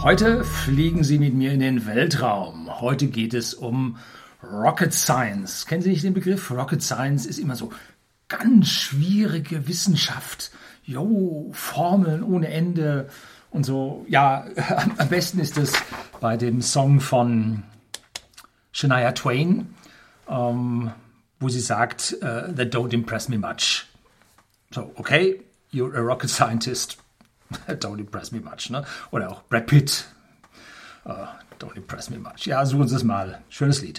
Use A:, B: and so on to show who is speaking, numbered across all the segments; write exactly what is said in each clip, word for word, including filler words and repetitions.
A: Heute fliegen Sie mit mir in den Weltraum. Heute geht es um Rocket Science. Kennen Sie nicht den Begriff? Rocket Science ist immer so ganz schwierige Wissenschaft. Jo, Formeln ohne Ende und so. Ja, am besten ist es bei dem Song von Shania Twain, ähm, wo sie sagt, uh, that don't impress me much. So, okay, you're a rocket scientist. Don't impress me much, ne? Oder auch Brad Pitt. Uh, don't impress me much. Ja, suchen Sie es mal. Schönes Lied.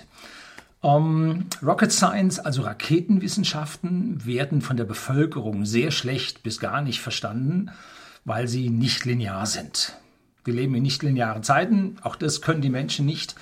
A: Um, Rocket Science, also Raketenwissenschaften, werden von der Bevölkerung sehr schlecht bis gar nicht verstanden, weil sie nicht linear sind. Wir leben in nicht linearen Zeiten. Auch das können die Menschen nicht.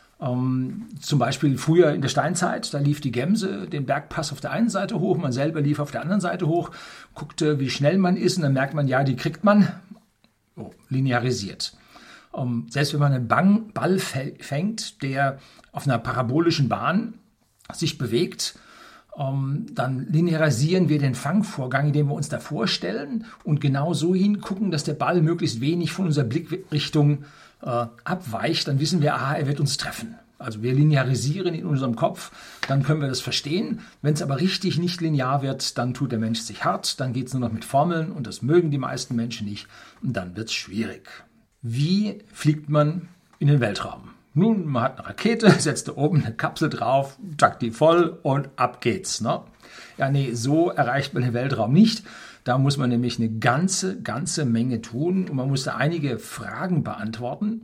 A: Um, zum Beispiel früher in der Steinzeit, da lief die Gemse den Bergpass auf der einen Seite hoch, man selber lief auf der anderen Seite hoch, guckte, wie schnell man ist und dann merkt man, ja, die kriegt man. Oh, linearisiert. Um, selbst wenn man einen Bang Ball fängt, der auf einer parabolischen Bahn sich bewegt, um, dann linearisieren wir den Fangvorgang, indem wir uns da vorstellen und genau so hingucken, dass der Ball möglichst wenig von unserer Blickrichtung äh, abweicht. Dann wissen wir, aha, er wird uns treffen. Also wir linearisieren in unserem Kopf, dann können wir das verstehen. Wenn es aber richtig nicht linear wird, dann tut der Mensch sich hart, dann geht es nur noch mit Formeln und das mögen die meisten Menschen nicht und dann wird es schwierig. Wie fliegt man in den Weltraum? Nun, man hat eine Rakete, setzt da oben eine Kapsel drauf, tackt die voll und ab geht's. Ne? Ja, nee, so erreicht man den Weltraum nicht. Da muss man nämlich eine ganze, ganze Menge tun und man muss da einige Fragen beantworten,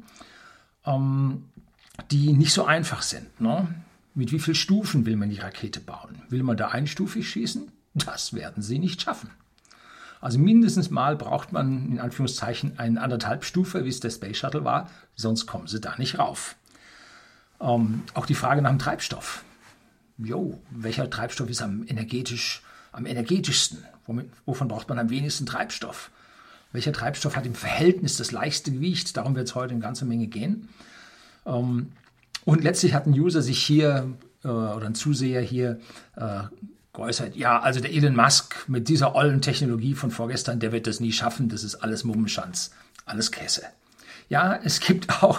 A: ähm, die nicht so einfach sind. Ne? Mit wie vielen Stufen will man die Rakete bauen? Will man da einstufig schießen? Das werden sie nicht schaffen. Also mindestens mal braucht man in Anführungszeichen einen anderthalb Stufe, wie es der Space Shuttle war, sonst kommen sie da nicht rauf. Ähm, auch die Frage nach dem Treibstoff. Jo, welcher Treibstoff ist am, energetisch, am energetischsten? Womit, wovon braucht man am wenigsten Treibstoff? Welcher Treibstoff hat im Verhältnis das leichte Gewicht? Darum wird es heute eine ganze Menge gehen. Ähm, und letztlich hat ein User sich hier, äh, oder ein Zuseher hier, äh, geäußert, ja, also der Elon Musk mit dieser ollen Technologie von vorgestern, der wird das nie schaffen, das ist alles Mummenschanz, alles Käse. Ja, es gibt auch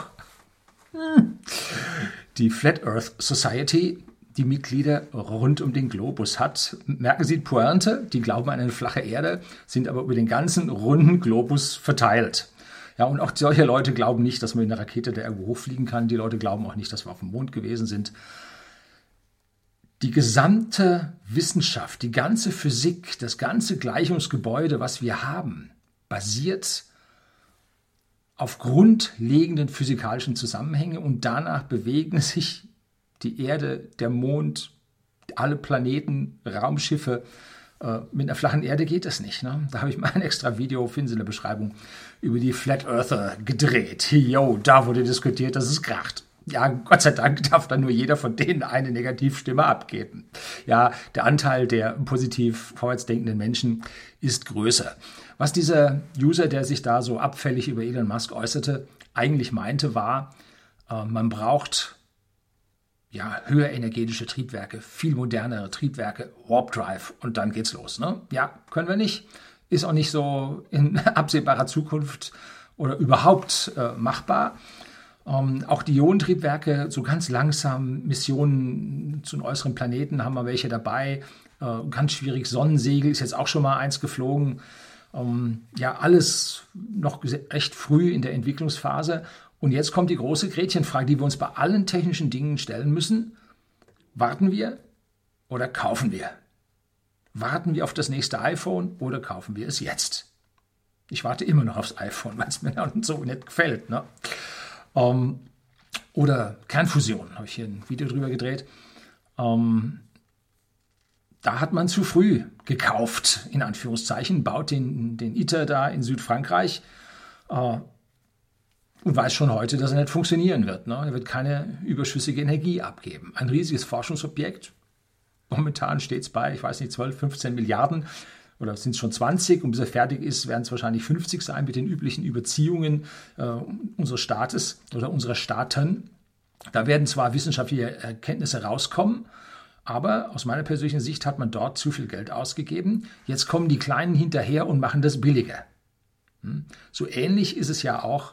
A: die Flat Earth Society, die Mitglieder rund um den Globus hat. Merken Sie die Pointe, die glauben an eine flache Erde, sind aber über den ganzen runden Globus verteilt. Ja, und auch solche Leute glauben nicht, dass man in einer Rakete da irgendwo hochfliegen kann. Die Leute glauben auch nicht, dass wir auf dem Mond gewesen sind. Die gesamte Wissenschaft, die ganze Physik, das ganze Gleichungsgebäude, was wir haben, basiert auf grundlegenden physikalischen Zusammenhängen und danach bewegen sich die Erde, der Mond, alle Planeten, Raumschiffe. Äh, mit einer flachen Erde geht das nicht. Ne? Da habe ich mal ein extra Video, finden Sie in der Beschreibung, über die Flat Earther gedreht. Jo, da wurde diskutiert, dass es kracht. Ja, Gott sei Dank darf dann nur jeder von denen eine Negativstimme abgeben. Ja, der Anteil der positiv vorwärtsdenkenden Menschen ist größer. Was dieser User, der sich da so abfällig über Elon Musk äußerte, eigentlich meinte, war, äh, man braucht ja, höher energetische Triebwerke, viel modernere Triebwerke, Warp Drive und dann geht's los. Ne? Ja, können wir nicht. Ist auch nicht so in absehbarer Zukunft oder überhaupt äh, machbar. Ähm, auch die Ionentriebwerke, so ganz langsam, Missionen zu den äußeren Planeten haben wir welche dabei. Äh, ganz schwierig, Sonnensegel ist jetzt auch schon mal eins geflogen. Ähm, ja, alles noch recht früh in der Entwicklungsphase. Und jetzt kommt die große Gretchenfrage, die wir uns bei allen technischen Dingen stellen müssen. Warten wir oder kaufen wir? Warten wir auf das nächste iPhone oder kaufen wir es jetzt? Ich warte immer noch aufs iPhone, weil es mir so nicht gefällt. Ne? Ähm, oder Kernfusion, habe ich hier ein Video drüber gedreht. Ähm, da hat man zu früh gekauft, in Anführungszeichen, baut den, den ITER da in Südfrankreich äh, und weiß schon heute, dass er nicht funktionieren wird. Ne? Er wird keine überschüssige Energie abgeben. Ein riesiges Forschungsobjekt. Momentan steht es bei, ich weiß nicht, zwölf, fünfzehn Milliarden. Oder sind es schon zwanzig und bis er fertig ist, werden es wahrscheinlich fünfzig sein mit den üblichen Überziehungen äh, unseres Staates oder unserer Staaten. Da werden zwar wissenschaftliche Erkenntnisse rauskommen, aber aus meiner persönlichen Sicht hat man dort zu viel Geld ausgegeben. Jetzt kommen die Kleinen hinterher und machen das billiger. Hm? So ähnlich ist es ja auch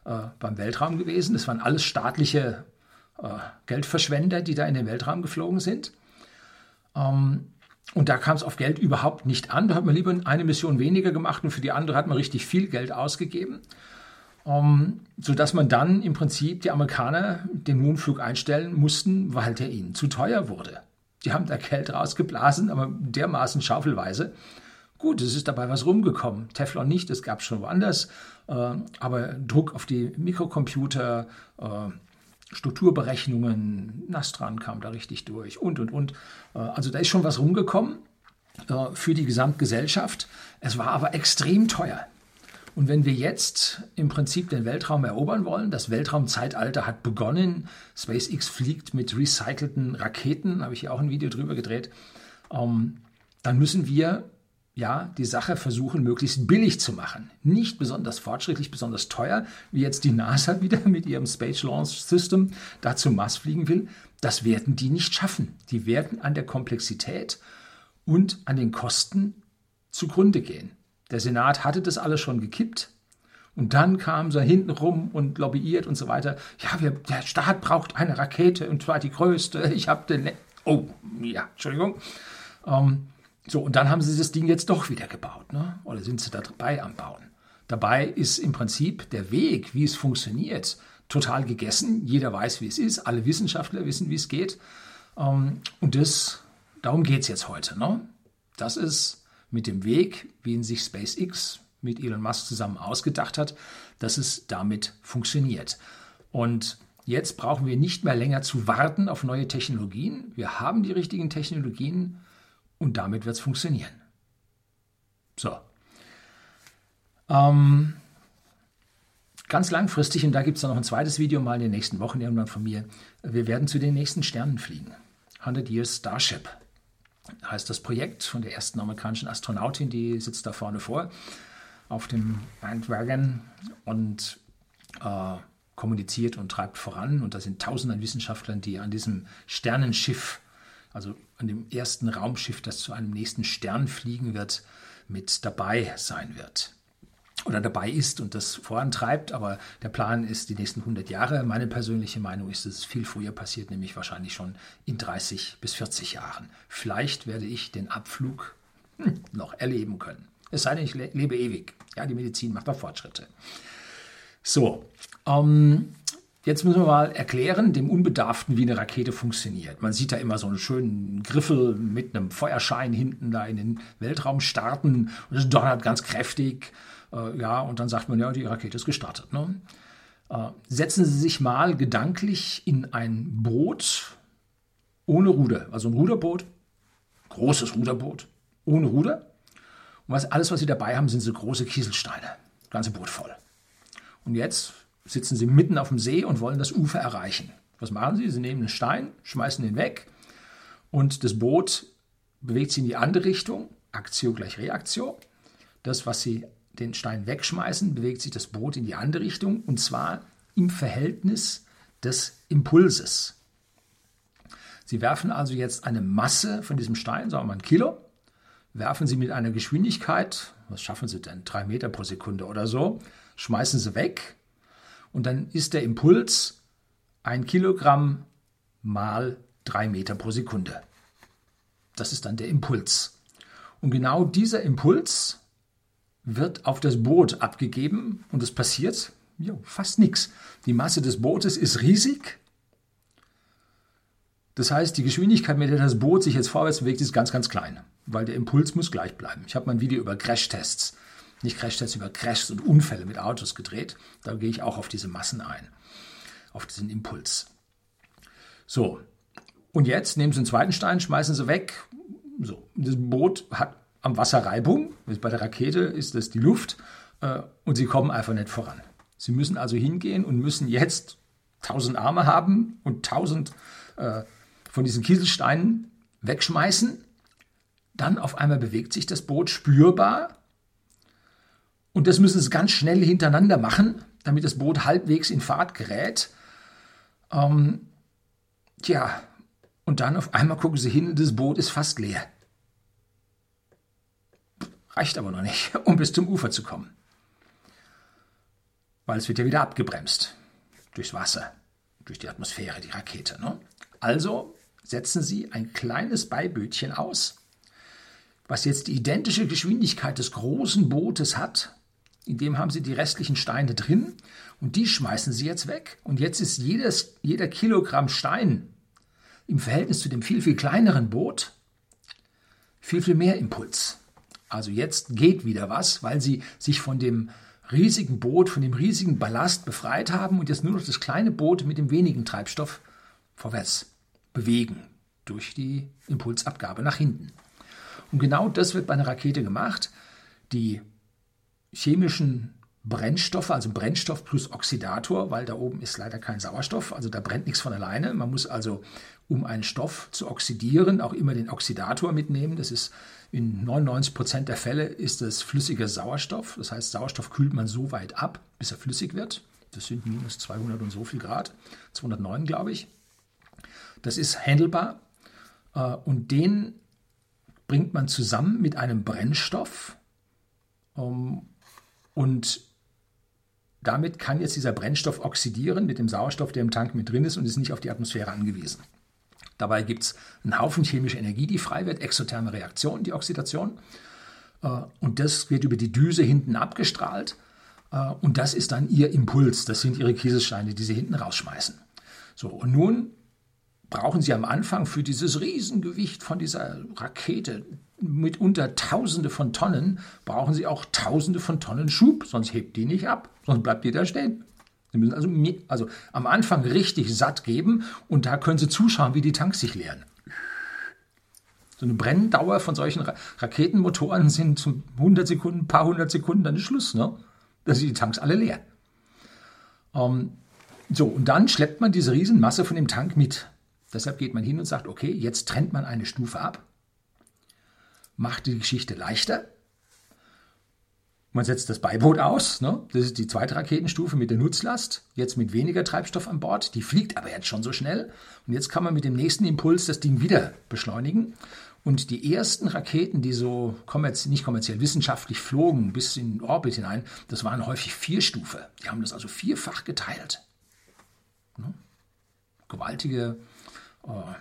A: äh, beim Weltraum gewesen. Das waren alles staatliche äh, Geldverschwender, die da in den Weltraum geflogen sind. Ähm, und da kam es auf Geld überhaupt nicht an. Da hat man lieber eine Mission weniger gemacht und für die andere hat man richtig viel Geld ausgegeben. Um, sodass man dann im Prinzip die Amerikaner den Mondflug einstellen mussten, weil der ihnen zu teuer wurde. Die haben da Geld rausgeblasen, aber dermaßen schaufelweise. Gut, es ist dabei was rumgekommen. Teflon nicht, das gab es schon woanders. Äh, aber Druck auf die Mikrocomputer, äh, Strukturberechnungen, Nastran kam da richtig durch und, und, und. Äh, also da ist schon was rumgekommen äh, für die Gesamtgesellschaft. Es war aber extrem teuer. Und wenn wir jetzt im Prinzip den Weltraum erobern wollen, das Weltraumzeitalter hat begonnen, SpaceX fliegt mit recycelten Raketen, habe ich hier auch ein Video drüber gedreht, ähm, dann müssen wir ja die Sache versuchen, möglichst billig zu machen. Nicht besonders fortschrittlich, besonders teuer, wie jetzt die NASA wieder mit ihrem Space Launch System da zum Mars fliegen will. Das werden die nicht schaffen. Die werden an der Komplexität und an den Kosten zugrunde gehen. Der Senat hatte das alles schon gekippt und dann kam so hinten rum und lobbyiert und so weiter. Ja, wir, der Staat braucht eine Rakete und zwar die größte. Ich habe den... Le oh, ja, Entschuldigung. Ähm, so, und dann haben sie das Ding jetzt doch wieder gebaut, ne? Oder sind sie da dabei am Bauen? Dabei ist im Prinzip der Weg, wie es funktioniert, total gegessen. Jeder weiß, wie es ist. Alle Wissenschaftler wissen, wie es geht. Ähm, und das, darum geht es jetzt heute, ne? Das ist... mit dem Weg, wie ihn sich SpaceX mit Elon Musk zusammen ausgedacht hat, dass es damit funktioniert. Und jetzt brauchen wir nicht mehr länger zu warten auf neue Technologien. Wir haben die richtigen Technologien und damit wird es funktionieren. So. Ähm, ganz langfristig, und da gibt es noch ein zweites Video mal in den nächsten Wochen irgendwann von mir, wir werden zu den nächsten Sternen fliegen. hundert Years Starship heißt das Projekt von der ersten amerikanischen Astronautin, die sitzt da vorne vor auf dem Bandwagon und äh, kommuniziert und treibt voran. Und da sind Tausende an Wissenschaftlern, die an diesem Sternenschiff, also an dem ersten Raumschiff, das zu einem nächsten Stern fliegen wird, mit dabei sein wird. Oder dabei ist und das vorantreibt, aber der Plan ist die nächsten hundert Jahre. Meine persönliche Meinung ist, dass es viel früher passiert, nämlich wahrscheinlich schon in dreißig bis vierzig Jahren. Vielleicht werde ich den Abflug hm, noch erleben können. Es sei denn, ich le lebe ewig. Ja, die Medizin macht auch Fortschritte. So, ähm, jetzt müssen wir mal erklären, dem Unbedarften, wie eine Rakete funktioniert. Man sieht da immer so einen schönen Griffel mit einem Feuerschein hinten da in den Weltraum starten und es donnert ganz kräftig. Ja, und dann sagt man, ja, die Rakete ist gestartet. Ne? Äh, setzen Sie sich mal gedanklich in ein Boot ohne Ruder. Also ein Ruderboot, großes Ruderboot, ohne Ruder. Und was, alles, was Sie dabei haben, sind so große Kieselsteine. Das ganze Boot voll. Und jetzt sitzen Sie mitten auf dem See und wollen das Ufer erreichen. Was machen Sie? Sie nehmen einen Stein, schmeißen den weg und das Boot bewegt sich in die andere Richtung. Aktio gleich Reaktio. Das, was Sie den Stein wegschmeißen, bewegt sich das Boot in die andere Richtung und zwar im Verhältnis des Impulses. Sie werfen also jetzt eine Masse von diesem Stein, sagen wir mal ein Kilo, werfen Sie mit einer Geschwindigkeit, was schaffen Sie denn, drei Meter pro Sekunde oder so, schmeißen Sie weg und dann ist der Impuls ein Kilogramm mal drei Meter pro Sekunde. Das ist dann der Impuls. Und genau dieser Impuls wird auf das Boot abgegeben und es passiert jo, fast nichts. Die Masse des Bootes ist riesig. Das heißt, die Geschwindigkeit, mit der das Boot sich jetzt vorwärts bewegt, ist ganz, ganz klein, weil der Impuls muss gleich bleiben. Ich habe mal ein Video über Crashtests, nicht Crashtests, über Crashs und Unfälle mit Autos gedreht. Da gehe ich auch auf diese Massen ein, auf diesen Impuls. So, und jetzt nehmen Sie einen zweiten Stein, schmeißen Sie weg. So, das Boot hat am Wasser Reibung, bei der Rakete ist das die Luft äh, und sie kommen einfach nicht voran. Sie müssen also hingehen und müssen jetzt tausend Arme haben und tausend äh, von diesen Kieselsteinen wegschmeißen. Dann auf einmal bewegt sich das Boot spürbar und das müssen sie ganz schnell hintereinander machen, damit das Boot halbwegs in Fahrt gerät. Ähm, tja, und dann auf einmal gucken sie hin und das Boot ist fast leer. Reicht aber noch nicht, um bis zum Ufer zu kommen. weil es wird ja wieder abgebremst durchs Wasser, durch die Atmosphäre, die Rakete. Ne? Also setzen Sie ein kleines Beibötchen aus, was jetzt die identische Geschwindigkeit des großen Bootes hat. In dem haben Sie die restlichen Steine drin und die schmeißen Sie jetzt weg. Und jetzt ist jedes, jeder Kilogramm Stein im Verhältnis zu dem viel, viel kleineren Boot viel, viel mehr Impuls. Also jetzt geht wieder was, weil Sie sich von dem riesigen Boot, von dem riesigen Ballast befreit haben und jetzt nur noch das kleine Boot mit dem wenigen Treibstoff vorwärts bewegen durch die Impulsabgabe nach hinten. Und genau das wird bei einer Rakete gemacht. Die chemischen Brennstoffe, also Brennstoff plus Oxidator, weil da oben ist leider kein Sauerstoff, also da brennt nichts von alleine. Man muss also, um einen Stoff zu oxidieren, auch immer den Oxidator mitnehmen. Das ist in neunundneunzig Prozent der Fälle ist das flüssiger Sauerstoff. Das heißt, Sauerstoff kühlt man so weit ab, bis er flüssig wird. Das sind minus zweihundert und so viel Grad, zweihundertneun glaube ich. Das ist handelbar und den bringt man zusammen mit einem Brennstoff und damit kann jetzt dieser Brennstoff oxidieren mit dem Sauerstoff, der im Tank mit drin ist und ist nicht auf die Atmosphäre angewiesen. Dabei gibt es einen Haufen chemische Energie, die frei wird, exotherme Reaktion, die Oxidation. Und das wird über die Düse hinten abgestrahlt. Und das ist dann ihr Impuls. Das sind ihre Kieselsteine, die sie hinten rausschmeißen. So, und nun brauchen sie am Anfang für dieses Riesengewicht von dieser Rakete mitunter Tausende von Tonnen, brauchen sie auch Tausende von Tonnen Schub, sonst hebt die nicht ab, sonst bleibt die da stehen. Sie müssen also, also am Anfang richtig satt geben und da können Sie zuschauen, wie die Tanks sich leeren. So eine Brenndauer von solchen Ra- Raketenmotoren sind hundert Sekunden, ein paar hundert Sekunden, dann ist Schluss. Ne? Da sind die Tanks alle leer. Ähm, so, und dann schleppt man diese Riesenmasse von dem Tank mit. Deshalb geht man hin und sagt, okay, jetzt trennt man eine Stufe ab, macht die Geschichte leichter. Man setzt das Beiboot aus, ne? Das ist die zweite Raketenstufe mit der Nutzlast, jetzt mit weniger Treibstoff an Bord, die fliegt aber jetzt schon so schnell und jetzt kann man mit dem nächsten Impuls das Ding wieder beschleunigen und die ersten Raketen, die so kommerz- nicht kommerziell wissenschaftlich flogen bis in den Orbit hinein, das waren häufig vier Stufen, die haben das also vierfach geteilt. Ne? Gewaltige äh,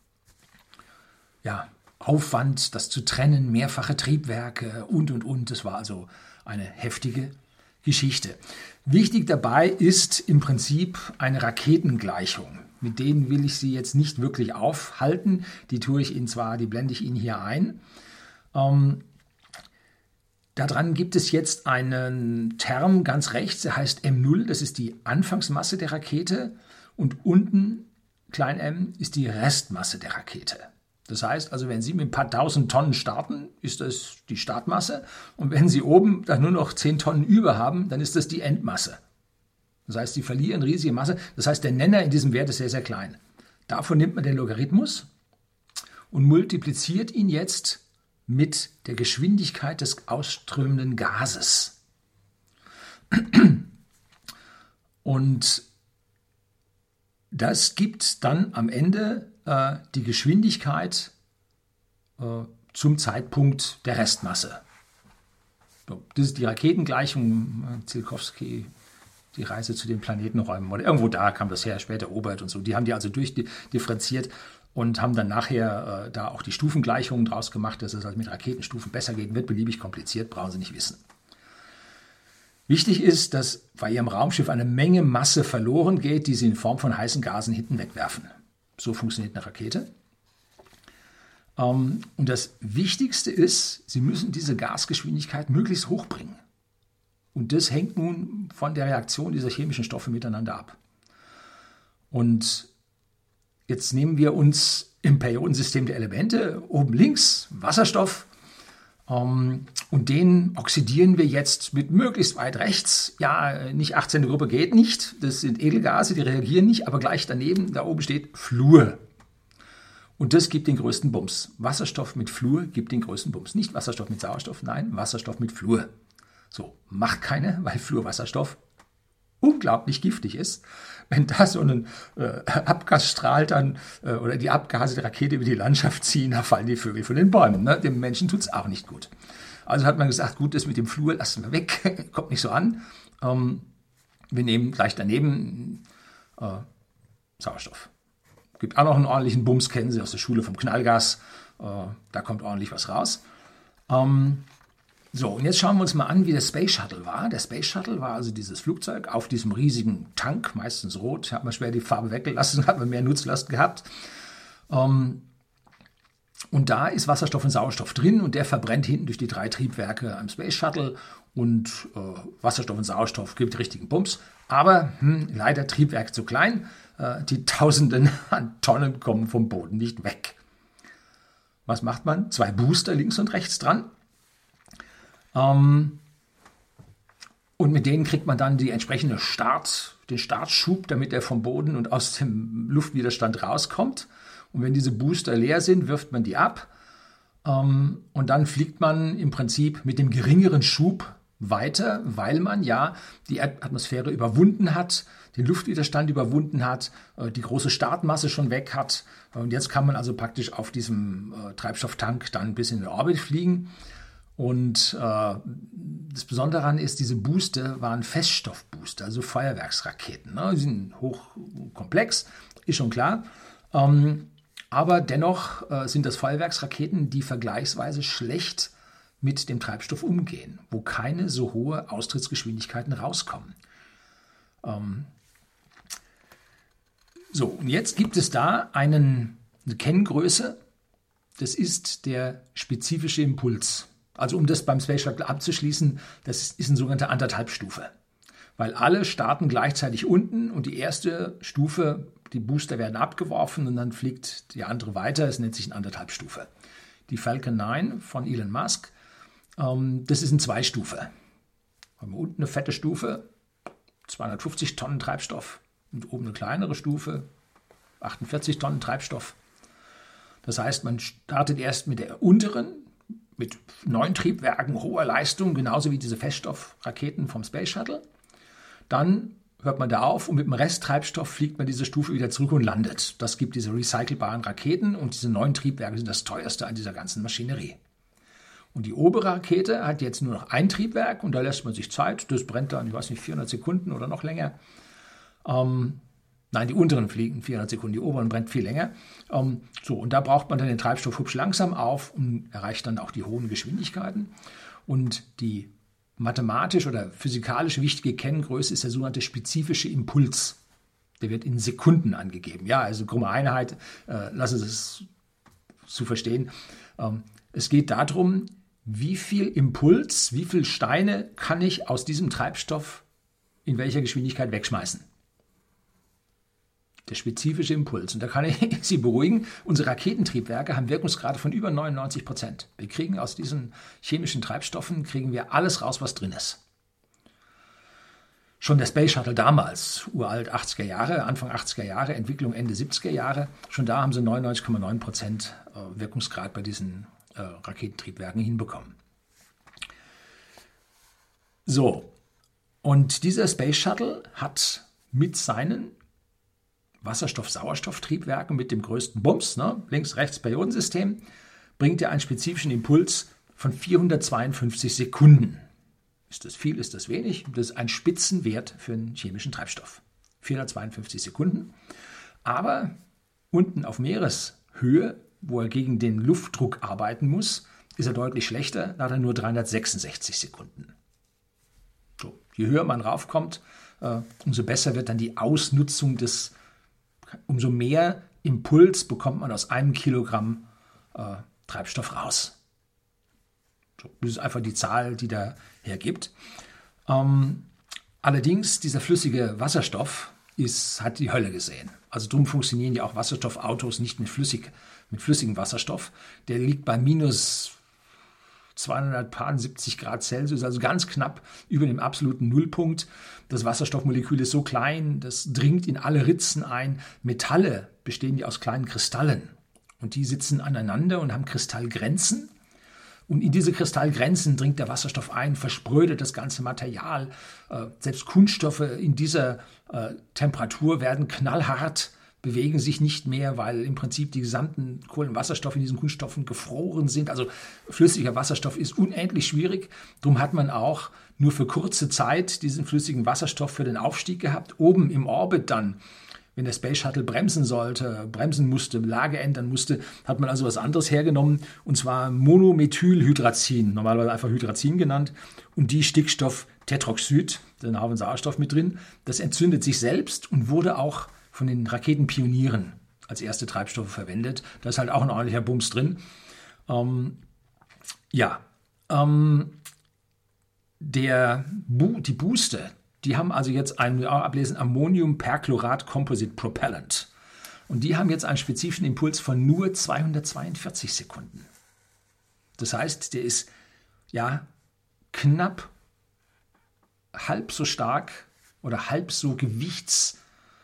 A: ja, Aufwand, das zu trennen, mehrfache Triebwerke und, und, und. Das war also eine heftige Geschichte. Wichtig dabei ist im Prinzip eine Raketengleichung. Mit denen will ich Sie jetzt nicht wirklich aufhalten. Die tue ich Ihnen zwar, die blende ich Ihnen hier ein. Ähm, daran gibt es jetzt einen Term ganz rechts, der heißt M null. Das ist die Anfangsmasse der Rakete. Und unten, klein m, ist die Restmasse der Rakete. Das heißt also, wenn Sie mit ein paar tausend Tonnen starten, ist das die Startmasse. Und wenn Sie oben dann nur noch zehn Tonnen über haben, dann ist das die Endmasse. Das heißt, Sie verlieren riesige Masse. Das heißt, der Nenner in diesem Wert ist sehr, sehr klein. Davon nimmt man den Logarithmus und multipliziert ihn jetzt mit der Geschwindigkeit des ausströmenden Gases. Und das gibt dann am Ende äh, die Geschwindigkeit äh, zum Zeitpunkt der Restmasse. So, das ist die Raketengleichung, äh, Tsiolkovsky, die Reise zu den Planetenräumen, oder irgendwo da kam das her, später Obert und so. Die haben die also durchdifferenziert und haben dann nachher äh, da auch die Stufengleichungen draus gemacht, dass es halt mit Raketenstufen besser geht. Wird beliebig kompliziert, brauchen Sie nicht wissen. Wichtig ist, dass bei Ihrem Raumschiff eine Menge Masse verloren geht, die Sie in Form von heißen Gasen hinten wegwerfen. So funktioniert eine Rakete. Und das Wichtigste ist, Sie müssen diese Gasgeschwindigkeit möglichst hoch bringen. Und das hängt nun von der Reaktion dieser chemischen Stoffe miteinander ab. Und jetzt nehmen wir uns im Periodensystem der Elemente oben links Wasserstoff. Um, und den oxidieren wir jetzt mit möglichst weit rechts. Ja, nicht achtzehnte Gruppe geht nicht. Das sind Edelgase, die reagieren nicht. Aber gleich daneben, da oben steht Fluor. Und das gibt den größten Bums. Wasserstoff mit Fluor gibt den größten Bums. Nicht Wasserstoff mit Sauerstoff, nein, Wasserstoff mit Fluor. So, macht keine, weil Fluorwasserstoff unglaublich giftig ist. Wenn da so ein äh, Abgasstrahl dann äh, oder die Abgase der Rakete über die Landschaft ziehen, da fallen die Vögel von den Bäumen. Ne? Dem Menschen tut es auch nicht gut. Also hat man gesagt, gut, das mit dem Fluor lassen wir weg, kommt nicht so an. Ähm, Wir nehmen gleich daneben äh, Sauerstoff. Gibt auch noch einen ordentlichen Bums, kennen Sie aus der Schule vom Knallgas. Äh, da kommt ordentlich was raus. Ähm, so, und jetzt schauen wir uns mal an, wie der Space Shuttle war. Der Space Shuttle war also dieses Flugzeug auf diesem riesigen Tank, meistens rot. Hat man schwer die Farbe weggelassen, hat man mehr Nutzlast gehabt. Ähm, Und da ist Wasserstoff und Sauerstoff drin und der verbrennt hinten durch die drei Triebwerke am Space Shuttle und äh, Wasserstoff und Sauerstoff gibt richtigen Bums. Aber hm, leider Triebwerk zu klein, äh, die Tausenden an Tonnen kommen vom Boden nicht weg. Was macht man? Zwei Booster links und rechts dran. Ähm, und mit denen kriegt man dann die entsprechende Start, den Startschub, damit er vom Boden und aus dem Luftwiderstand rauskommt. Und wenn diese Booster leer sind, wirft man die ab ähm, und dann fliegt man im Prinzip mit dem geringeren Schub weiter, weil man ja die Atmosphäre überwunden hat, den Luftwiderstand überwunden hat, äh, die große Startmasse schon weg hat. Und jetzt kann man also praktisch auf diesem äh, Treibstofftank dann bis in den Orbit fliegen. Und äh, das Besondere daran ist, diese Booster waren Feststoffbooster, also Feuerwerksraketen. Ne? Die sind hochkomplex, ist schon klar. Ähm, Aber dennoch äh, sind das Feuerwerksraketen, die vergleichsweise schlecht mit dem Treibstoff umgehen, wo keine so hohe Austrittsgeschwindigkeiten rauskommen. Ähm so, und jetzt gibt es da einen, eine Kenngröße, das ist der spezifische Impuls. Also um das beim Space Shuttle abzuschließen, das ist, ist eine sogenannte Anderthalbstufe. Weil alle starten gleichzeitig unten und die erste Stufe, die Booster werden abgeworfen und dann fliegt die andere weiter. Es nennt sich eine Anderthalbstufe. Die Falcon neun von Elon Musk, ähm, das ist eine Zweistufe. Haben wir unten eine fette Stufe, zweihundertfünfzig Tonnen Treibstoff und oben eine kleinere Stufe, achtundvierzig Tonnen Treibstoff. Das heißt, man startet erst mit der unteren, mit neun Triebwerken hoher Leistung, genauso wie diese Feststoffraketen vom Space Shuttle. Dann hört man da auf und mit dem Resttreibstoff fliegt man diese Stufe wieder zurück und landet. Das gibt diese recycelbaren Raketen und diese neuen Triebwerke sind das teuerste an dieser ganzen Maschinerie. Und die obere Rakete hat jetzt nur noch ein Triebwerk und da lässt man sich Zeit. Das brennt dann, ich weiß nicht, vierhundert Sekunden oder noch länger. Ähm, nein, die unteren fliegen vierhundert Sekunden, die oberen brennt viel länger. Ähm, so, und da braucht man dann den Treibstoff hübsch langsam auf und erreicht dann auch die hohen Geschwindigkeiten. Und die mathematisch oder physikalisch wichtige Kenngröße ist der sogenannte spezifische Impuls. Der wird in Sekunden angegeben. Ja, also krumme Einheit, äh, lassen Sie es zu verstehen. Ähm, es geht darum, wie viel Impuls, wie viele Steine kann ich aus diesem Treibstoff in welcher Geschwindigkeit wegschmeißen. Der spezifische Impuls. Und da kann ich Sie beruhigen, unsere Raketentriebwerke haben Wirkungsgrade von über neunundneunzig Prozent. Wir kriegen aus diesen chemischen Treibstoffen, kriegen wir alles raus, was drin ist. Schon der Space Shuttle damals, uralt achtziger Jahre, Anfang achtziger Jahre, Entwicklung Ende siebziger Jahre, schon da haben sie neunundneunzig Komma neun Prozent Wirkungsgrad bei diesen äh, Raketentriebwerken hinbekommen. So, und dieser Space Shuttle hat mit seinen Wasserstoff-Sauerstoff-Triebwerken mit dem größten Bums, ne, links-rechts-Periodensystem, bringt er einen spezifischen Impuls von vierhundertzweiundfünfzig Sekunden. Ist das viel, ist das wenig? Das ist ein Spitzenwert für einen chemischen Treibstoff. vierhundertzweiundfünfzig Sekunden. Aber unten auf Meereshöhe, wo er gegen den Luftdruck arbeiten muss, ist er deutlich schlechter, da hat er nur dreihundertsechsundsechzig Sekunden. So, je höher man raufkommt, äh, umso besser wird dann die Ausnutzung des, umso mehr Impuls bekommt man aus einem Kilogramm äh, Treibstoff raus. So, das ist einfach die Zahl, die da hergibt. Ähm, allerdings, dieser flüssige Wasserstoff ist, hat die Hölle gesehen. Also darum funktionieren ja auch Wasserstoffautos nicht mit, flüssig, mit flüssigem Wasserstoff. Der liegt bei minus zweihundertsiebzig Grad Celsius, also ganz knapp über dem absoluten Nullpunkt. Das Wasserstoffmolekül ist so klein, das dringt in alle Ritzen ein. Metalle bestehen ja aus kleinen Kristallen und die sitzen aneinander und haben Kristallgrenzen. Und in diese Kristallgrenzen dringt der Wasserstoff ein, versprödet das ganze Material. Selbst Kunststoffe in dieser Temperatur werden knallhart, bewegen sich nicht mehr, weil im Prinzip die gesamten Kohlenwasserstoffe in diesen Kunststoffen gefroren sind. Also flüssiger Wasserstoff ist unendlich schwierig. Darum hat man auch nur für kurze Zeit diesen flüssigen Wasserstoff für den Aufstieg gehabt. Oben im Orbit dann, wenn der Space Shuttle bremsen sollte, bremsen musste, Lage ändern musste, hat man also was anderes hergenommen, und zwar Monomethylhydrazin, normalerweise einfach Hydrazin genannt, und die Stickstofftetroxid, den Haufen Sauerstoff mit drin. Das entzündet sich selbst und wurde auch von den Raketenpionieren als erste Treibstoffe verwendet. Da ist halt auch ein ordentlicher Bums drin. Ähm, ja, ähm, der Bu- die Booster, die haben also jetzt ein ablesen Ammonium Perchlorat Composite Propellant. Und die haben jetzt einen spezifischen Impuls von nur zweihundertzweiundvierzig Sekunden. Das heißt, der ist ja knapp halb so stark oder halb so gewichtseffizient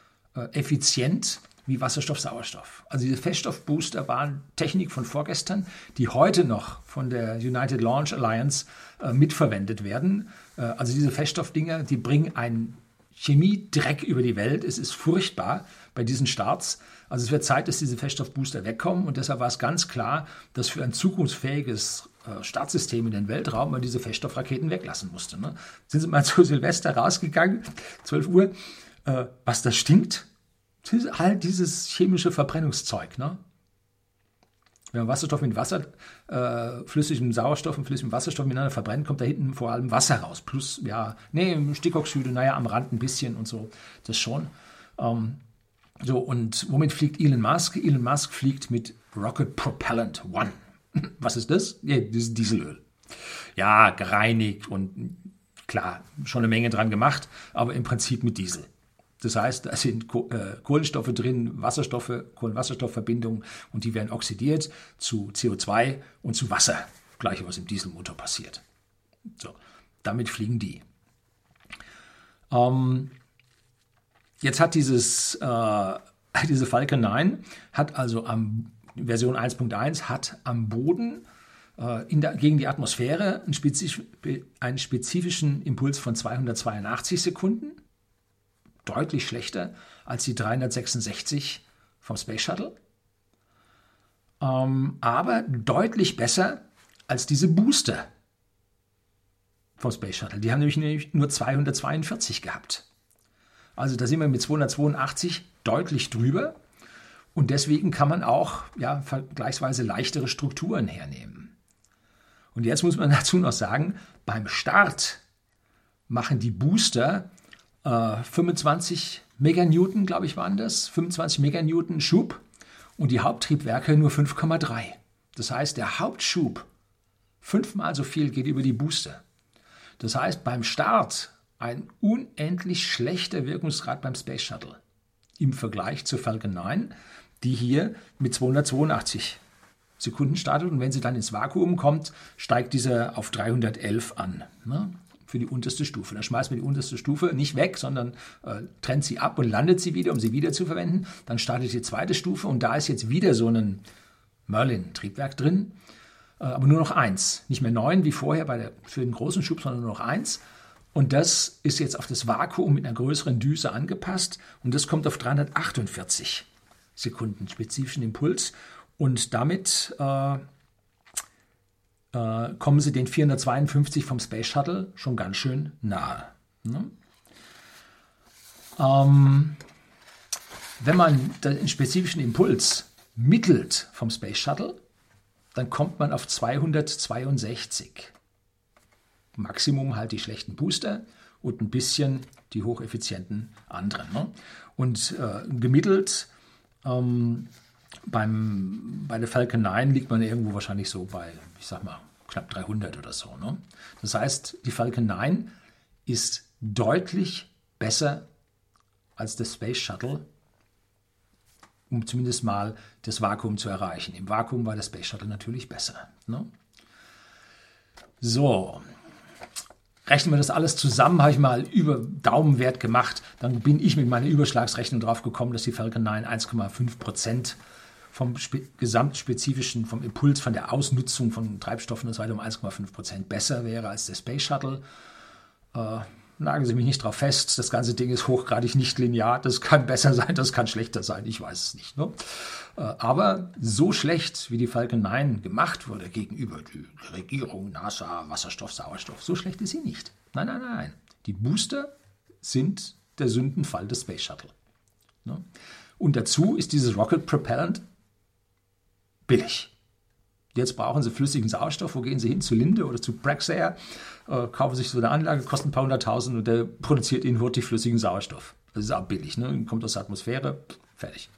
A: wie Wasserstoff, Sauerstoff. Also diese Feststoffbooster waren Technik von vorgestern, die heute noch von der United Launch Alliance äh, mitverwendet werden. Äh, also diese Feststoffdinger, die bringen einen Chemiedreck über die Welt. Es ist furchtbar bei diesen Starts. Also es wird Zeit, dass diese Feststoffbooster wegkommen, und deshalb war es ganz klar, dass für ein zukunftsfähiges äh, Startsystem in den Weltraum man diese Feststoffraketen weglassen musste. Ne? Sind sie mal zu Silvester rausgegangen, zwölf Uhr, äh, was da stinkt? Halt dieses chemische Verbrennungszeug. Ne? Wenn man Wasserstoff mit Wasser, äh, flüssigem Sauerstoff und flüssigem Wasserstoff miteinander verbrennt, kommt da hinten vor allem Wasser raus. Plus, ja, nee, Stickoxide, naja, am Rand ein bisschen und so, das schon. Ähm, so, und womit fliegt Elon Musk? Elon Musk fliegt mit Rocket Propellant One. Was ist das? Ja, das ist Dieselöl. Ja, gereinigt und klar, schon eine Menge dran gemacht, aber im Prinzip mit Diesel. Das heißt, da sind Kohlenstoffe drin, Wasserstoffe, Kohlenwasserstoffverbindungen, und die werden oxidiert zu C O zwei und zu Wasser. Gleiche, was im Dieselmotor passiert. So, damit fliegen die. Ähm, jetzt hat dieses, äh, diese Falcon neun, hat also am Version eins Punkt eins, hat am Boden äh, in der, gegen die Atmosphäre einen, spezif einen spezifischen Impuls von zweihundertzweiundachtzig Sekunden. Deutlich schlechter als die dreihundertsechsundsechzig vom Space Shuttle, ähm, aber deutlich besser als diese Booster vom Space Shuttle. Die haben nämlich nur zweihundertzweiundvierzig gehabt. Also da sind wir mit zweihundertzweiundachtzig deutlich drüber, und deswegen kann man auch ja, vergleichsweise leichtere Strukturen hernehmen. Und jetzt muss man dazu noch sagen, beim Start machen die Booster fünfundzwanzig Meganewton, glaube ich, waren das, fünfundzwanzig Meganewton Schub, und die Haupttriebwerke nur fünf Komma drei. Das heißt, der Hauptschub fünfmal so viel geht über die Booster. Das heißt, beim Start ein unendlich schlechter Wirkungsgrad beim Space Shuttle im Vergleich zur Falcon neun, die hier mit zweihundertzweiundachtzig Sekunden startet, und wenn sie dann ins Vakuum kommt, steigt dieser auf dreihundertelf an. Ne? Für die unterste Stufe. Dann schmeißt man die unterste Stufe nicht weg, sondern äh, trennt sie ab und landet sie wieder, um sie wieder zu verwenden. Dann startet die zweite Stufe, und da ist jetzt wieder so ein Merlin-Triebwerk drin, äh, aber nur noch eins. Nicht mehr neun wie vorher bei der, für den großen Schub, sondern nur noch eins. Und das ist jetzt auf das Vakuum mit einer größeren Düse angepasst, und das kommt auf dreihundertachtundvierzig Sekunden spezifischen Impuls, und damit äh, äh, kommen sie den vierhundertzweiundfünfzig vom Space Shuttle schon ganz schön nahe. Ne? Ähm, wenn man den spezifischen Impuls mittelt vom Space Shuttle, dann kommt man auf zweihundertzweiundsechzig. Maximum halt die schlechten Booster und ein bisschen die hocheffizienten anderen. Ne? Und äh, gemittelt ähm, beim, bei der Falcon neun liegt man irgendwo wahrscheinlich so bei, ich sag mal, knapp dreihundert oder so. Ne? Das heißt, die Falcon neun ist deutlich besser als das Space Shuttle, um zumindest mal das Vakuum zu erreichen. Im Vakuum war das Space Shuttle natürlich besser. Ne? So, rechnen wir das alles zusammen, habe ich mal über Daumenwert gemacht, dann bin ich mit meiner Überschlagsrechnung drauf gekommen, dass die Falcon neun eins Komma fünf Prozent vom gesamtspezifischen, vom Impuls, von der Ausnutzung von Treibstoffen und so weiter um eins Komma fünf Prozent besser wäre als der Space Shuttle. Äh, nageln Sie mich nicht drauf fest, das ganze Ding ist hochgradig nicht linear, das kann besser sein, das kann schlechter sein, ich weiß es nicht. Ne? Aber so schlecht, wie die Falcon neun gemacht wurde gegenüber der Regierung, NASA, Wasserstoff, Sauerstoff, so schlecht ist sie nicht. Nein, nein, nein. Die Booster sind der Sündenfall des Space Shuttle. Ne? Und dazu ist dieses Rocket Propellant billig. Jetzt brauchen Sie flüssigen Sauerstoff. Wo gehen Sie hin? Zu Linde oder zu Praxair? Äh, kaufen sich so eine Anlage, kostet ein paar hunderttausend und der produziert Ihnen hurtig flüssigen Sauerstoff. Das ist auch billig, ne? Kommt aus der Atmosphäre, fertig.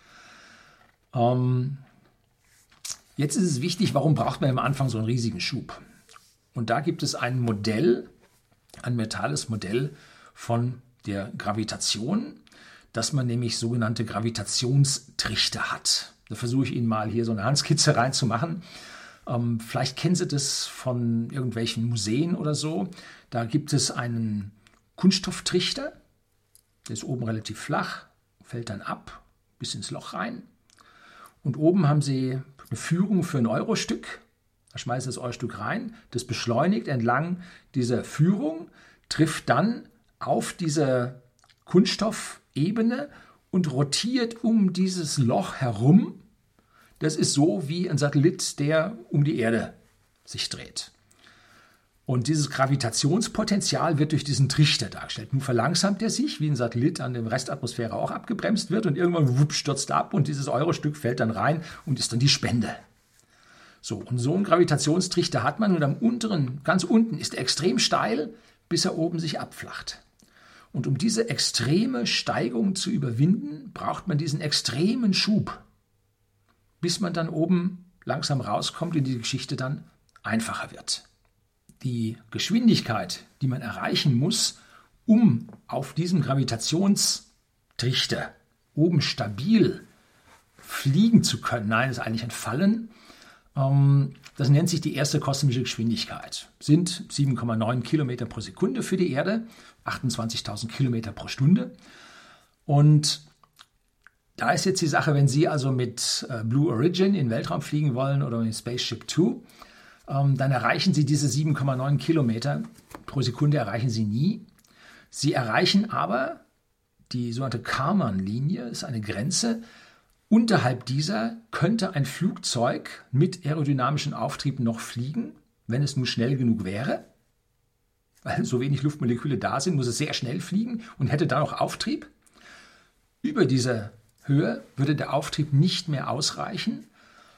A: Ähm, jetzt ist es wichtig, warum braucht man am Anfang so einen riesigen Schub? Und da gibt es ein Modell, ein mentales Modell von der Gravitation, dass man nämlich sogenannte Gravitationstrichter hat. Da versuche ich Ihnen mal hier so eine Handskizze reinzumachen. Ähm, vielleicht kennen Sie das von irgendwelchen Museen oder so. Da gibt es einen Kunststofftrichter, der ist oben relativ flach, fällt dann ab, bis ins Loch rein. Und oben haben Sie eine Führung für ein Eurostück. Da schmeißen Sie das Eurostück rein. Das beschleunigt entlang dieser Führung, trifft dann auf diese Kunststoffebene und rotiert um dieses Loch herum. Das ist so wie ein Satellit, der um die Erde sich dreht. Und dieses Gravitationspotenzial wird durch diesen Trichter dargestellt. Nun verlangsamt er sich, wie ein Satellit an der Restatmosphäre auch abgebremst wird und irgendwann wupp, stürzt er ab und dieses Eurostück fällt dann rein und ist dann die Spende. So, und so einen Gravitationstrichter hat man und am unteren, ganz unten ist er extrem steil, bis er oben sich abflacht. Und um diese extreme Steigung zu überwinden, braucht man diesen extremen Schub, bis man dann oben langsam rauskommt und die Geschichte dann einfacher wird. Die Geschwindigkeit, die man erreichen muss, um auf diesem Gravitationstrichter oben stabil fliegen zu können, nein, das ist eigentlich ein Fallen, das nennt sich die erste kosmische Geschwindigkeit. Sind sieben Komma neun Kilometer pro Sekunde für die Erde, achtundzwanzigtausend Kilometer pro Stunde. Und da ist jetzt die Sache, wenn Sie also mit Blue Origin in den Weltraum fliegen wollen oder mit Spaceship zwei, dann erreichen Sie diese sieben Komma neun Kilometer pro Sekunde erreichen Sie nie. Sie erreichen aber die sogenannte Kármán-Linie, ist eine Grenze. Unterhalb dieser könnte ein Flugzeug mit aerodynamischem Auftrieb noch fliegen, wenn es nur schnell genug wäre. Weil so wenig Luftmoleküle da sind, muss es sehr schnell fliegen und hätte dann noch Auftrieb. Über dieser Höhe würde der Auftrieb nicht mehr ausreichen.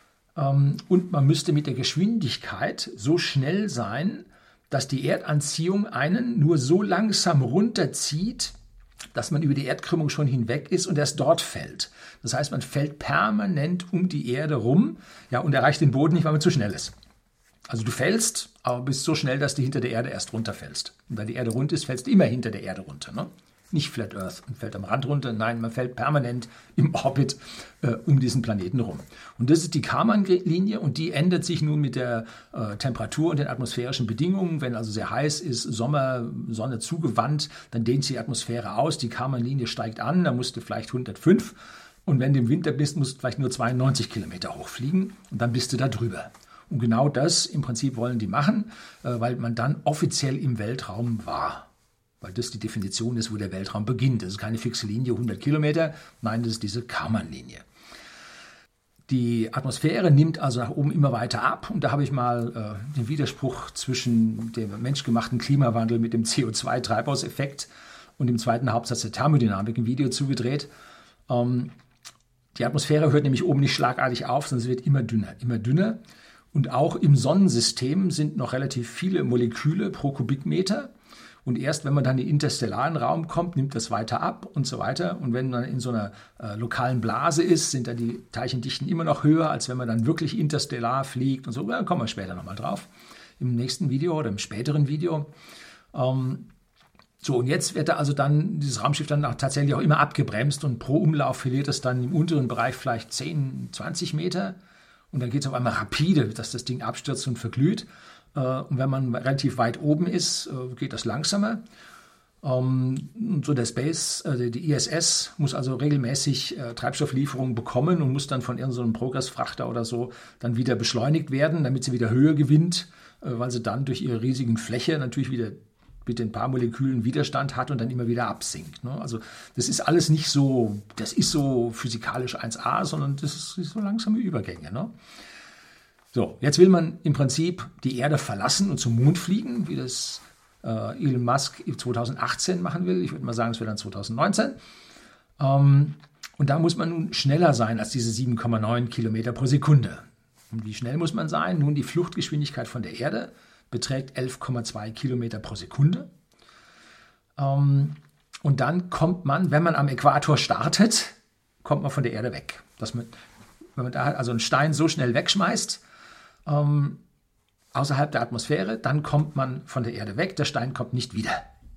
A: Und man müsste mit der Geschwindigkeit so schnell sein, dass die Erdanziehung einen nur so langsam runterzieht, dass man über die Erdkrümmung schon hinweg ist und erst dort fällt. Das heißt, man fällt permanent um die Erde rum, ja, und erreicht den Boden nicht, weil man zu schnell ist. Also du fällst, aber bist so schnell, dass du hinter der Erde erst runterfällst. Und weil die Erde rund ist, fällst du immer hinter der Erde runter. Ne? Nicht Flat Earth und fällt am Rand runter. Nein, man fällt permanent im Orbit äh, um diesen Planeten rum. Und das ist die Kármán-Linie und die ändert sich nun mit der äh, Temperatur und den atmosphärischen Bedingungen. Wenn also sehr heiß ist, Sommer, Sonne zugewandt, dann dehnt sich die Atmosphäre aus. Die Kármán-Linie steigt an, da musst du vielleicht hundertfünf. Und wenn du im Winter bist, musst du vielleicht nur zweiundneunzig Kilometer hochfliegen und dann bist du da drüber. Und genau das im Prinzip wollen die machen, äh, weil man dann offiziell im Weltraum war. Weil das die Definition ist, wo der Weltraum beginnt. Das ist keine fixe Linie, hundert Kilometer. Nein, das ist diese Kármán-Linie. Die Atmosphäre nimmt also nach oben immer weiter ab. Und da habe ich mal äh, den Widerspruch zwischen dem menschgemachten Klimawandel mit dem C O zwei Treibhauseffekt und dem zweiten Hauptsatz der Thermodynamik im Video zugedreht. Ähm, die Atmosphäre hört nämlich oben nicht schlagartig auf, sondern sie wird immer dünner, immer dünner. Und auch im Sonnensystem sind noch relativ viele Moleküle pro Kubikmeter. Und erst wenn man dann in den interstellaren Raum kommt, nimmt das weiter ab und so weiter. Und wenn man in so einer äh, lokalen Blase ist, sind dann die Teilchendichten immer noch höher, als wenn man dann wirklich interstellar fliegt und so. Da kommen wir später nochmal drauf, im nächsten Video oder im späteren Video. Ähm, so, und jetzt wird da also dann dieses Raumschiff dann auch tatsächlich auch immer abgebremst und pro Umlauf verliert es dann im unteren Bereich vielleicht zehn, zwanzig Meter. Und dann geht es auf einmal rapide, dass das Ding abstürzt und verglüht. Und wenn man relativ weit oben ist, geht das langsamer. Und so der Space, die I S S muss also regelmäßig Treibstofflieferungen bekommen und muss dann von irgendeinem Progress-Frachter oder so dann wieder beschleunigt werden, damit sie wieder Höhe gewinnt, weil sie dann durch ihre riesigen Fläche natürlich wieder mit den paar Molekülen Widerstand hat und dann immer wieder absinkt. Ne? Also das ist alles nicht so, das ist so physikalisch eins a, sondern das ist so langsame Übergänge. Ne? So, jetzt will man im Prinzip die Erde verlassen und zum Mond fliegen, wie das äh, Elon Musk zwanzig achtzehn machen will. Ich würde mal sagen, es wird dann zwanzig neunzehn. Ähm, und da muss man nun schneller sein als diese sieben Komma neun Kilometer pro Sekunde. Und wie schnell muss man sein? Nun, die Fluchtgeschwindigkeit von der Erde beträgt elf Komma zwei Kilometer pro Sekunde. Ähm, und dann kommt man, wenn man am Äquator startet, kommt man von der Erde weg. Dass man, wenn man da also einen Stein so schnell wegschmeißt, ähm, außerhalb der Atmosphäre, dann kommt man von der Erde weg, der Stein kommt nicht wieder.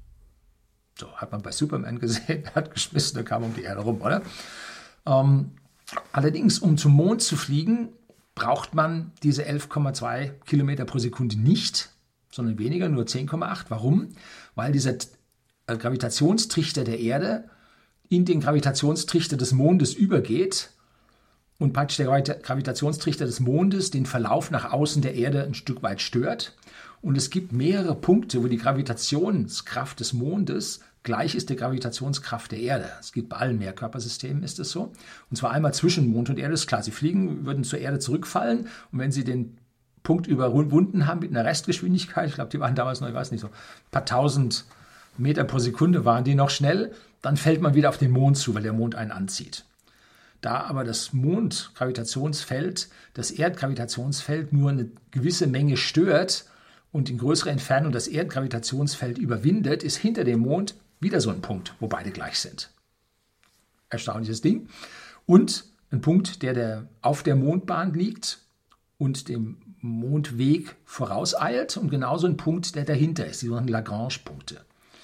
A: So hat man bei Superman gesehen, er hat geschmissen, der kam um die Erde rum, oder? Ähm, allerdings, um zum Mond zu fliegen, braucht man diese elf Komma zwei Kilometer pro Sekunde nicht, sondern weniger, nur zehn Komma acht. Warum? Weil dieser Gravitationstrichter der Erde in den Gravitationstrichter des Mondes übergeht und praktisch der Gravitationstrichter des Mondes den Verlauf nach außen der Erde ein Stück weit stört. Und es gibt mehrere Punkte, wo die Gravitationskraft des Mondes gleich ist der Gravitationskraft der Erde. Es gibt bei allen Mehrkörpersystemen ist es so. Und zwar einmal zwischen Mond und Erde. Ist klar, sie fliegen, würden zur Erde zurückfallen. Und wenn sie den Punkt überwunden haben mit einer Restgeschwindigkeit, ich glaube, die waren damals noch, ich weiß nicht, so ein paar tausend Meter pro Sekunde waren die noch schnell, dann fällt man wieder auf den Mond zu, weil der Mond einen anzieht. Da aber das Mondgravitationsfeld, das Erdgravitationsfeld nur eine gewisse Menge stört und in größerer Entfernung das Erdgravitationsfeld überwindet, ist hinter dem Mond wieder so ein Punkt, wo beide gleich sind. Erstaunliches Ding. Und ein Punkt, der, der auf der Mondbahn liegt und dem Mondweg vorauseilt und genauso ein Punkt, der dahinter ist, die sogenannten Lagrange-Punkte.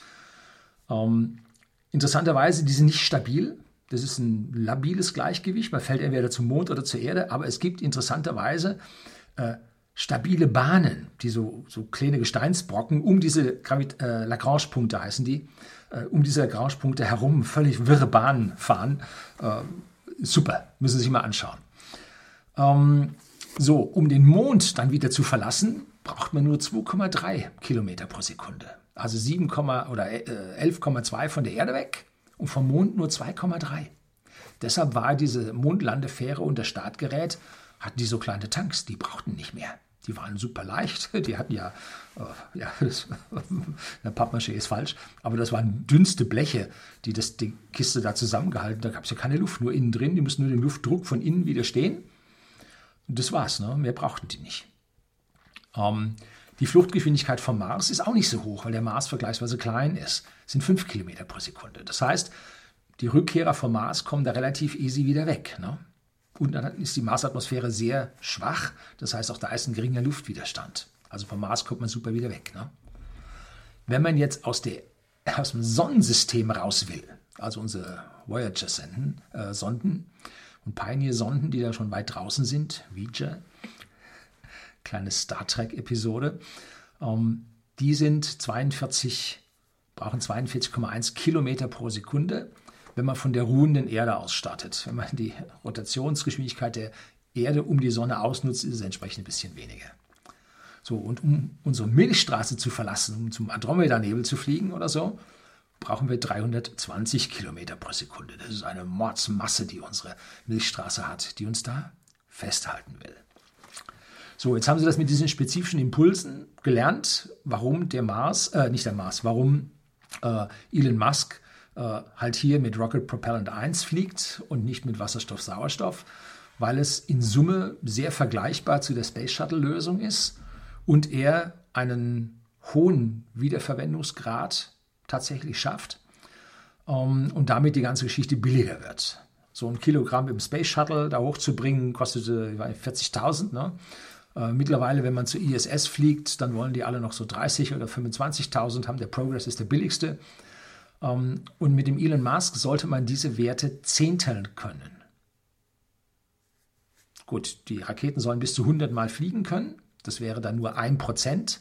A: Ähm, interessanterweise, die sind nicht stabil. Das ist ein labiles Gleichgewicht. Man fällt entweder zum Mond oder zur Erde, aber es gibt interessanterweise äh, stabile Bahnen, die so, so kleine Gesteinsbrocken um diese Gravit- äh, Lagrange-Punkte heißen die, äh, um diese Lagrange-Punkte herum völlig wirre Bahnen fahren. Äh, super, müssen Sie sich mal anschauen. Ähm, so, um den Mond dann wieder zu verlassen, braucht man nur zwei Komma drei Kilometer pro Sekunde. Also sieben oder äh, elf Komma zwei von der Erde weg und vom Mond nur zwei Komma drei. Deshalb war diese Mondlandefähre und das Startgerät, hatten die so kleine Tanks, die brauchten nicht mehr. Die waren super leicht, die hatten ja, äh, ja das, der Pappmaché ist falsch, aber das waren dünnste Bleche, die das, die Kiste da zusammengehalten, da gab es ja keine Luft, nur innen drin, die mussten nur dem Luftdruck von innen widerstehen. Und das war's, ne? Mehr brauchten die nicht. Ähm, die Fluchtgeschwindigkeit vom Mars ist auch nicht so hoch, weil der Mars vergleichsweise klein ist, das sind fünf Kilometer pro Sekunde. Das heißt, die Rückkehrer vom Mars kommen da relativ easy wieder weg, ne? Und dann ist die Marsatmosphäre sehr schwach. Das heißt, auch da ist ein geringer Luftwiderstand. Also vom Mars kommt man super wieder weg. Ne? Wenn man jetzt aus, der, aus dem Sonnensystem raus will, also unsere Voyager-Sonden äh, Sonden und Pioneer-Sonden, die da schon weit draußen sind, Voyager, kleine Star Trek-Episode, ähm, die sind zweiundvierzig, brauchen zweiundvierzig Komma eins Kilometer pro Sekunde, wenn man von der ruhenden Erde aus startet. Wenn man die Rotationsgeschwindigkeit der Erde um die Sonne ausnutzt, ist es entsprechend ein bisschen weniger. So, und um unsere Milchstraße zu verlassen, um zum Andromeda-Nebel zu fliegen oder so, brauchen wir dreihundertzwanzig Kilometer pro Sekunde. Das ist eine Mordsmasse, die unsere Milchstraße hat, die uns da festhalten will. So, jetzt haben Sie das mit diesen spezifischen Impulsen gelernt, warum der Mars, äh, nicht der Mars, warum äh, Elon Musk halt hier mit Rocket Propellant eins fliegt und nicht mit Wasserstoff, Sauerstoff, weil es in Summe sehr vergleichbar zu der Space Shuttle Lösung ist und er einen hohen Wiederverwendungsgrad tatsächlich schafft um, und damit die ganze Geschichte billiger wird. So ein Kilogramm im Space Shuttle da hochzubringen, kostete vierzigtausend. Ne? Äh, mittlerweile, wenn man zur I S S fliegt, dann wollen die alle noch so dreißig oder fünfundzwanzigtausend haben. Der Progress ist der billigste. Um, und mit dem Elon Musk sollte man diese Werte zehnteln können. Gut, die Raketen sollen bis zu hundert Mal fliegen können. Das wäre dann nur ein Prozent.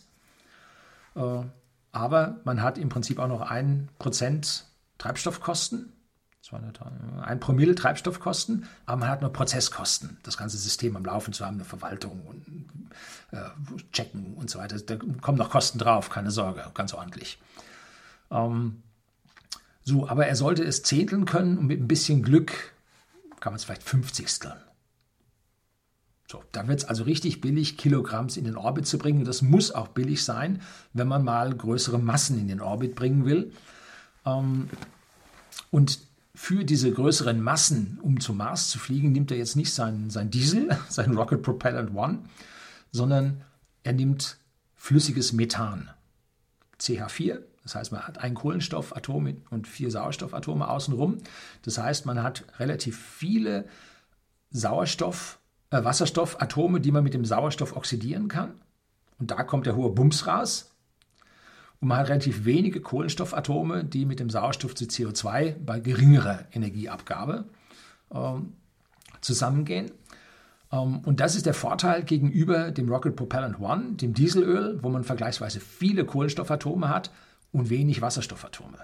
A: Uh, aber man hat im Prinzip auch noch ein Prozent Treibstoffkosten. zweihundert, ein Promille Treibstoffkosten, aber man hat nur Prozesskosten, das ganze System am Laufen zu haben, eine Verwaltung und äh, checken und so weiter. Da kommen noch Kosten drauf, keine Sorge, ganz ordentlich. Ähm, so, aber er sollte es zehnteln können und mit ein bisschen Glück kann man es vielleicht fünfzigsteln. So, da wird es also richtig billig, Kilogramms in den Orbit zu bringen. Das muss auch billig sein, wenn man mal größere Massen in den Orbit bringen will. Ähm, und für diese größeren Massen, um zum Mars zu fliegen, nimmt er jetzt nicht sein, sein Diesel, sein Rocket Propellant One, sondern er nimmt flüssiges Methan, C H vier. Das heißt, man hat ein Kohlenstoffatom und vier Sauerstoffatome außenrum. Das heißt, man hat relativ viele Sauerstoff, äh, Wasserstoffatome, die man mit dem Sauerstoff oxidieren kann. Und da kommt der hohe Bums raus. Und man hat relativ wenige Kohlenstoffatome, die mit dem Sauerstoff zu C O zwei bei geringerer Energieabgabe ähm, zusammengehen. Ähm, und das ist der Vorteil gegenüber dem Rocket Propellant One, dem Dieselöl, wo man vergleichsweise viele Kohlenstoffatome hat und wenig Wasserstoffatome.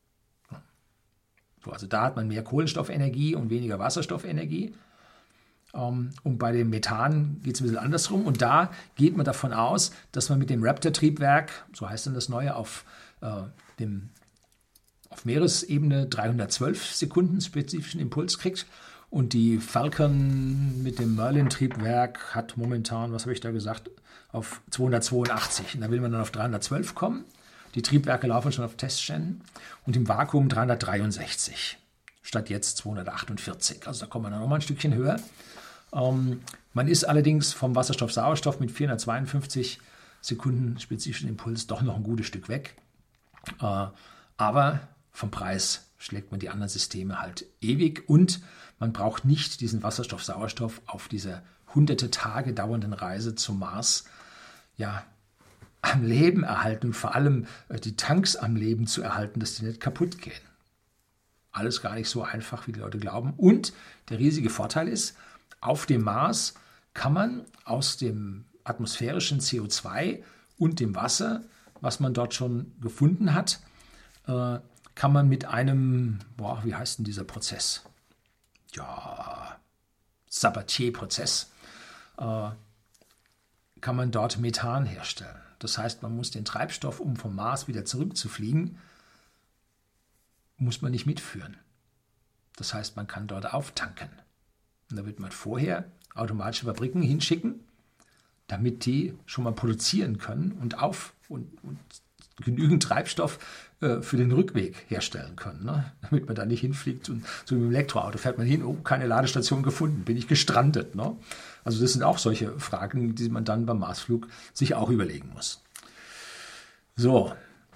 A: So, also da hat man mehr Kohlenstoffenergie und weniger Wasserstoffenergie. Und bei dem Methan geht es ein bisschen andersrum. Und da geht man davon aus, dass man mit dem Raptor-Triebwerk, so heißt dann das neue, auf, äh, dem, auf Meeresebene dreihundertzwölf Sekunden spezifischen Impuls kriegt. Und die Falcon mit dem Merlin-Triebwerk hat momentan, was habe ich da gesagt, auf zweihundertzweiundachtzig. Und da will man dann auf dreihundertzwölf kommen. Die Triebwerke laufen schon auf Testständen. Und im Vakuum dreihundertdreiundsechzig statt jetzt zweihundertachtundvierzig. Also da kommt man dann nochmal ein Stückchen höher. Ähm, man ist allerdings vom Wasserstoff-Sauerstoff mit vierhundertzweiundfünfzig Sekunden spezifischen Impuls doch noch ein gutes Stück weg. Äh, aber vom Preis schlägt man die anderen Systeme halt ewig und man braucht nicht diesen Wasserstoff-Sauerstoff auf dieser hunderte Tage dauernden Reise zum Mars ja, am Leben erhalten, vor allem äh, die Tanks am Leben zu erhalten, dass die nicht kaputt gehen. Alles gar nicht so einfach, wie die Leute glauben. Und der riesige Vorteil ist, auf dem Mars kann man aus dem atmosphärischen C O zwei und dem Wasser, was man dort schon gefunden hat, äh, kann man mit einem, boah, wie heißt denn dieser Prozess? Ja, Sabatier-Prozess, äh, kann man dort Methan herstellen. Das heißt, man muss den Treibstoff, um vom Mars wieder zurückzufliegen, muss man nicht mitführen. Das heißt, man kann dort auftanken. Und da wird man vorher automatische Fabriken hinschicken, damit die schon mal produzieren können und auf und, und genügend Treibstoff äh, für den Rückweg herstellen können. Ne? Damit man da nicht hinfliegt und so wie im Elektroauto fährt man hin, oh, keine Ladestation gefunden, bin ich gestrandet. Ne? Also das sind auch solche Fragen, die man dann beim Marsflug sich auch überlegen muss. So.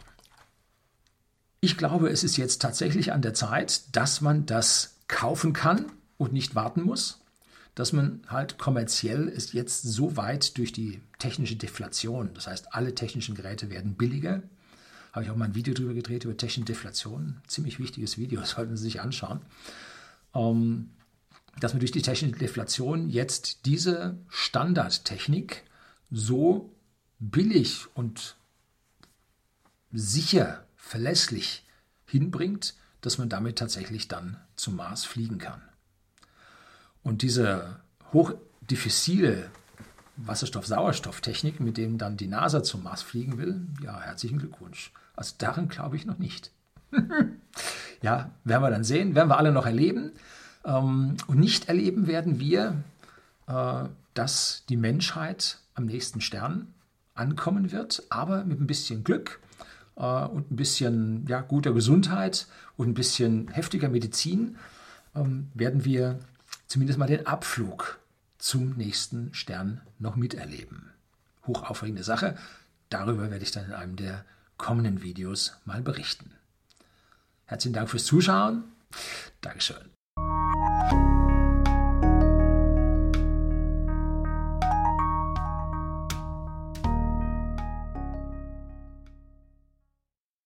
A: Ich glaube, es ist jetzt tatsächlich an der Zeit, dass man das kaufen kann und nicht warten muss, dass man halt kommerziell ist jetzt so weit durch die technische Deflation, das heißt, alle technischen Geräte werden billiger. Habe ich auch mal ein Video drüber gedreht, über technische Deflation. Ziemlich wichtiges Video, das sollten Sie sich anschauen. Ähm, dass man durch die technische Deflation jetzt diese Standardtechnik so billig und sicher, verlässlich hinbringt, dass man damit tatsächlich dann zum Mars fliegen kann. Und diese hochdiffizile Wasserstoff-Sauerstoff-Technik, mit dem dann die NASA zum Mars fliegen will, ja, herzlichen Glückwunsch. Also daran glaube ich noch nicht. Ja, werden wir dann sehen, werden wir alle noch erleben. Und nicht erleben werden wir, dass die Menschheit am nächsten Stern ankommen wird, aber mit ein bisschen Glück und ein bisschen ja, guter Gesundheit und ein bisschen heftiger Medizin werden wir zumindest mal den Abflug zum nächsten Stern noch miterleben. Hochaufregende Sache. Darüber werde ich dann in einem der kommenden Videos mal berichten. Herzlichen Dank fürs Zuschauen. Dankeschön.